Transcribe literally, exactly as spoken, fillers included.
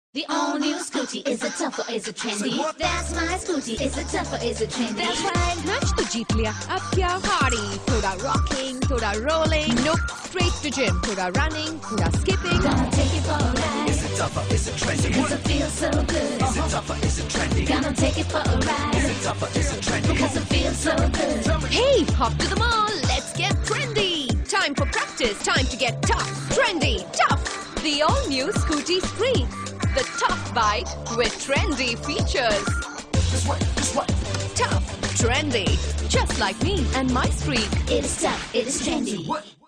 The all-new Scooty, is it tough or is it trendy? That's my Scooty, is it tough or is it trendy? That's right, match तो जीत लिया, अब क्या party? थोड़ा rocking, थोड़ा rolling, nope, straight to gym, थोड़ा running, थोड़ा skipping. Gonna take it for a ride. Is it tough or is it trendy? Cause it feels so good. Is it tough or is it trendy? Gonna take it for a ride. Is it tough or is it trendy? Cause it feels so good. Hey, hop to the mall, let's get trendy. Time for practice, time to get tough, trendy, tough. The all-new Scooty Spree. The tough bike with trendy features. This way, this way. Tough, trendy, just like me and my streak. It is tough, it is trendy. What?